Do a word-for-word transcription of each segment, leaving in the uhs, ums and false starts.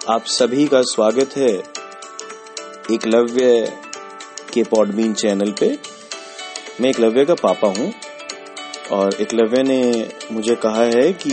आप सभी का स्वागत है एकलव्य के पॉडबीन चैनल पे। मैं एकलव्य का पापा हूँ और एकलव्य ने मुझे कहा है कि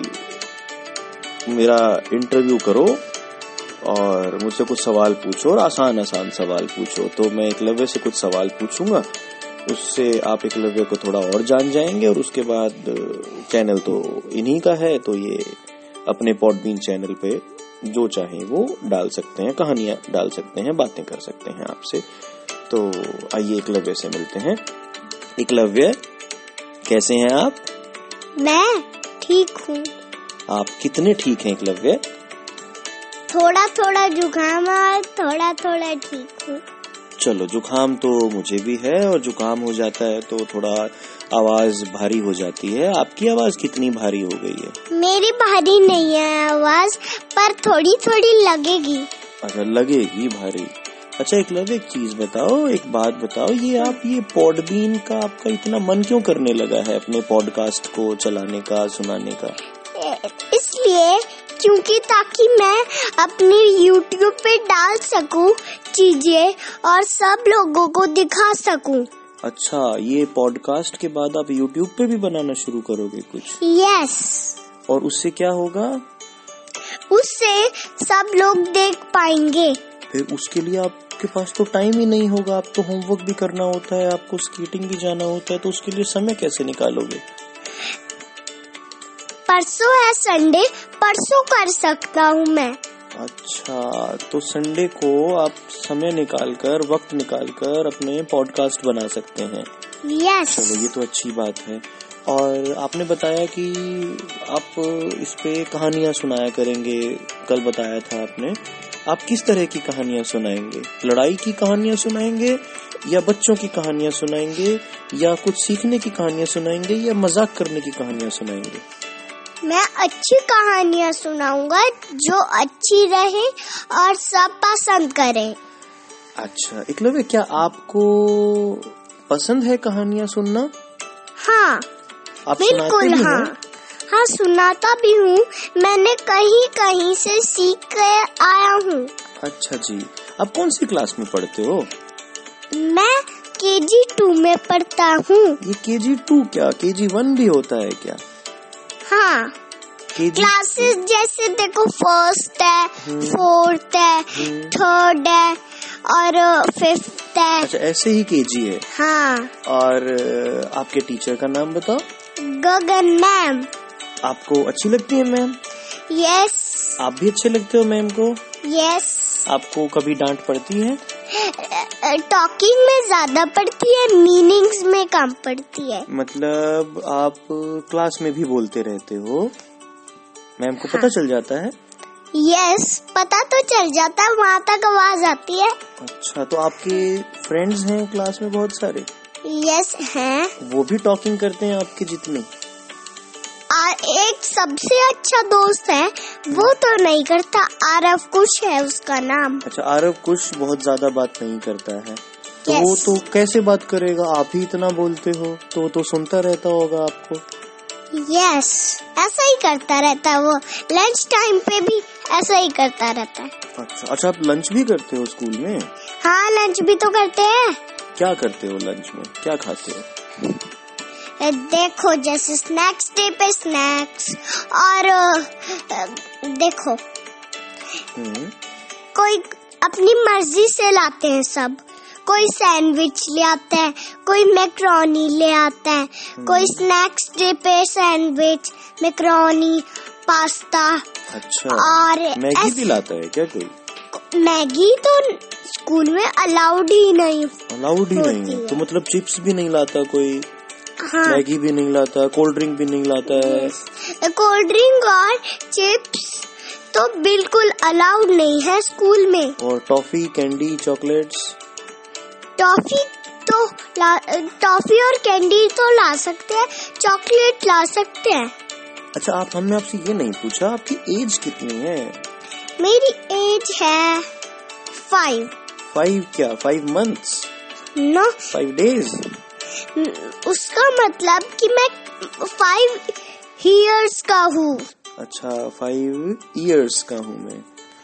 मेरा इंटरव्यू करो और मुझसे कुछ सवाल पूछो और आसान आसान सवाल पूछो। तो मैं एकलव्य से कुछ सवाल पूछूंगा, उससे आप एकलव्य को थोड़ा और जान जाएंगे और उसके बाद चैनल तो इन्हीं का है, तो ये अपने पॉडबीन चैनल पे जो चाहे वो डाल सकते हैं, कहानियां डाल सकते हैं, बातें कर सकते हैं आपसे। तो आइए एकलव्य से मिलते हैं। एकलव्य, कैसे हैं आप? मैं ठीक हूँ। आप कितने ठीक हैं एकलव्य? थोड़ा थोड़ा जुकाम और थोड़ा थोड़ा ठीक हूँ। चलो, जुकाम तो मुझे भी है और जुकाम हो जाता है तो थोड़ा आवाज भारी हो जाती है। आपकी आवाज कितनी भारी हो गई है? मेरी भारी नहीं है आवाज, पर थोड़ी थोड़ी लगेगी। अच्छा, लगेगी भारी। अच्छा एकलव्य, एक चीज बताओ, एक बात बताओ, ये आप ये पॉडबीन का आपका इतना मन क्यों करने लगा है अपने पॉडकास्ट को चलाने का, सुनाने का? इसलिए क्योंकि ताकि मैं अपनी यूट्यूब पे डाल सकूं चीजें और सब लोगों को दिखा सकूं। अच्छा, ये पॉडकास्ट के बाद आप यूट्यूब पे भी बनाना शुरू करोगे कुछ? यस। और उससे क्या होगा? उससे सब लोग देख पाएंगे। फिर उसके लिए आपके पास तो टाइम ही नहीं होगा, आप तो होमवर्क भी करना होता है, आपको स्केटिंग भी जाना होता है, तो उसके लिए समय कैसे निकालोगे? परसों है संडे, परसों कर सकता हूँ मैं। अच्छा, तो संडे को आप समय निकालकर, वक्त निकालकर अपने पॉडकास्ट बना सकते हैं। यस। चलो, ये तो अच्छी बात है। और आपने बताया कि आप इस पे कहानियां सुनाया करेंगे, कल बताया था आपने। आप किस तरह की कहानियां सुनाएंगे? लड़ाई की कहानियां सुनाएंगे या बच्चों की कहानियां सुनाएंगे या कुछ सीखने की कहानियां सुनाएंगे या मजाक करने की कहानियां सुनाएंगे? मैं अच्छी कहानियां सुनाऊंगा जो अच्छी रहे और सब पसंद करें। अच्छा एकलव्य, क्या आपको पसंद है कहानियां सुनना? हाँ, आप बिल्कुल हाँ हाँ सुनाता भी हूँ। मैंने कहीं कहीं से सीख कर आया हूँ। अच्छा जी, आप कौन सी क्लास में पढ़ते हो? मैं केजी टू में पढ़ता हूँ। ये केजी टू क्या, केजी वन भी होता है क्या? हाँ, क्लासेस जैसे देखो, फर्स्ट है, फोर्थ है, थर्ड है और फिफ्थ है। अच्छा, ऐसे ही केजी है। हाँ। और आपके टीचर का नाम बताओ। गगन मैम। आपको अच्छी लगती है मैम? यस। आप भी अच्छे लगते हो मैम को? यस। आपको कभी डांट पड़ती है? टॉकिंग में ज्यादा पड़ती है, मीनिंग्स में कम पड़ती है। मतलब आप क्लास में भी बोलते रहते हो, मैम को हाँ। पता चल जाता है? यस, पता तो चल जाता है, वहाँ तक आवाज आती है। अच्छा, तो आपके फ्रेंड्स हैं क्लास में बहुत सारे? यस हैं। वो भी टॉकिंग करते हैं आपके जितने? और एक सबसे अच्छा दोस्त है, वो तो नहीं करता, आरव कुश है उसका नाम। अच्छा, आरव कुश बहुत ज्यादा बात नहीं करता है, तो yes. वो तो कैसे बात करेगा? आप ही इतना बोलते हो तो वो तो सुनता रहता होगा आपको। यस, ऐसा ही करता रहता है वो, लंच टाइम पे भी ऐसा ही करता रहता है। अच्छा अच्छा, आप लंच भी करते हो स्कूल में? हाँ, लंच भी तो करते हैं। क्या करते हो लंच में, क्या खाते हो? देखो, जैसे स्नैक्स डे पे स्नैक्स और देखो कोई अपनी मर्जी से लाते हैं सब। कोई सैंडविच ले आता है, कोई मैक्रोनी ले आता है, कोई स्नैक्स डे पे सैंडविच, मैक्रोनी, पास्ता। अच्छा, और मैगी भी लाता है क्या कोई? मैगी तो स्कूल में अलाउड ही नहीं अलाउड ही नहीं है, तो मतलब चिप्स भी नहीं लाता कोई? हाँ। मैगी भी नहीं लाता, कोल्ड ड्रिंक भी नहीं लाता है? कोल्ड ड्रिंक और चिप्स तो बिल्कुल अलाउड नहीं है स्कूल में। और टॉफी, कैंडी, चॉकलेट्स? टॉफी तो टॉफी और कैंडी तो ला सकते हैं, चॉकलेट ला सकते हैं। अच्छा, आप हमने आपसे ये नहीं पूछा आपकी एज कितनी है? मेरी एज है फाइव। फाइव क्या, five months? No, five days. उसका मतलब कि मैं फाइव ईयर्स का हूँ। अच्छा, फाइव ईयर्स का हूँ मैं।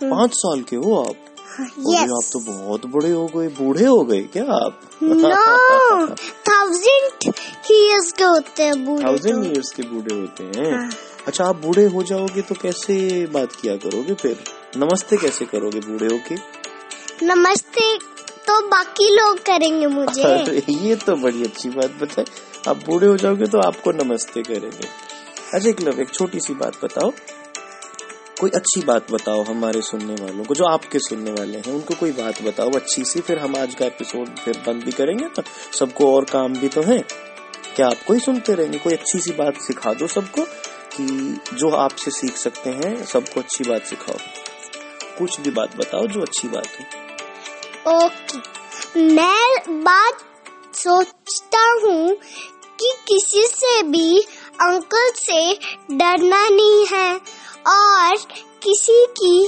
पाँच साल के हो आप? यस। आप तो बहुत बड़े हो गए, बूढ़े हो गए क्या आप? नो, थाउजेंड ईयर्स के होते हैं बूढ़े। थाउजेंड ईयर्स के बूढ़े होते हैं। हाँ। अच्छा, आप बूढ़े हो जाओगे तो कैसे बात किया करोगे फिर? नमस्ते कैसे करोगे बूढ़े होके? नमस्ते तो बाकी लोग करेंगे मुझे। ये तो बड़ी अच्छी बात बताए। आप बूढ़े हो जाओगे तो आपको नमस्ते करेंगे। अच्छा एकलव्य, एक छोटी सी बात बताओ, कोई अच्छी बात बताओ हमारे सुनने वालों को, जो आपके सुनने वाले हैं उनको कोई बात बताओ अच्छी सी, फिर हम आज का एपिसोड फिर बंद भी करेंगे ना, सबको और काम भी तो है, क्या आपको ही सुनते रहेंगे? कोई अच्छी सी बात सिखा दो सबको, कि जो आपसे सीख सकते हैं, सबको अच्छी बात सिखाओ। कुछ भी बात बताओ जो अच्छी बात हो। ओके, मैं बात सोचता हूँ कि किसी से भी अंकल से डरना नहीं है, और किसी की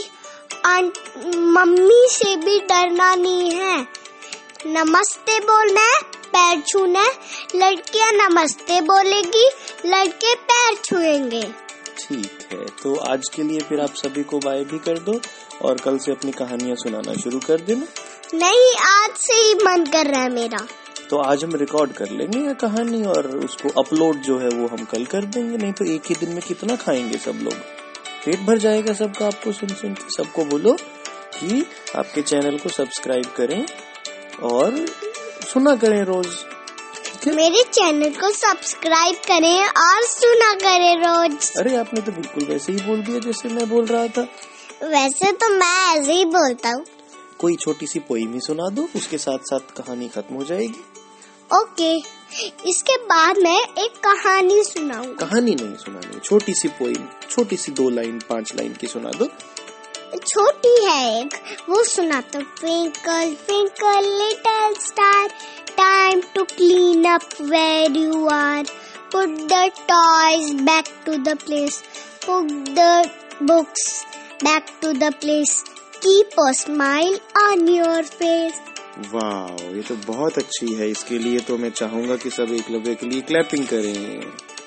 मम्मी से भी डरना नहीं है। नमस्ते बोलना है, पैर छूना है, लड़कियां नमस्ते बोलेगी, लड़के पैर छुएंगे। ठीक है, तो आज के लिए फिर आप सभी को बाय भी कर दो और कल से अपनी कहानियां सुनाना शुरू कर देना। नहीं, आज से ही मन कर रहा है मेरा। तो आज हम रिकॉर्ड कर लेंगे ये कहानी और उसको अपलोड जो है वो हम कल कर देंगे। नहीं तो एक ही दिन में कितना खाएंगे सब लोग, पेट भर जाएगा सबका आपको सुन सुन के। सबको बोलो कि आपके चैनल को सब्सक्राइब करें और सुना करें रोज। मेरे चैनल को सब्सक्राइब करें और सुना करें रोज। अरे आपने तो बिल्कुल वैसे ही बोल दिया जैसे मैं बोल रहा था। वैसे तो मैं ऐसे ही बोलता हूँ। कोई छोटी सी पोइम ही सुना दो, उसके साथ साथ कहानी खत्म हो जाएगी। ओके, इसके बाद मैं एक कहानी सुनाऊंगा। कहानी नहीं सुनानी, छोटी सी पोइम, छोटी सी दो लाइन पांच लाइन की सुना दो। छोटी है एक, वो सुनाता हूँ। Twinkle twinkle little star, time to clean up where you are, put the toys back to the place, put the books back to the place, keep a smile on your face. वाह, ये तो बहुत अच्छी है। इसके लिए तो मैं चाहूंगा कि सब एकलव्य के लिए क्लैपिंग करें।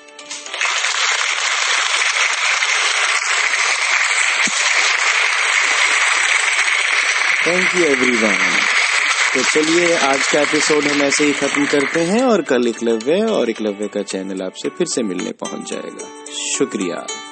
Thank you everyone. तो चलिए आज का एपिसोड हम ऐसे ही खत्म करते हैं और कल एकलव्य और एकलव्य का चैनल आपसे फिर से मिलने पहुंच जाएगा। शुक्रिया।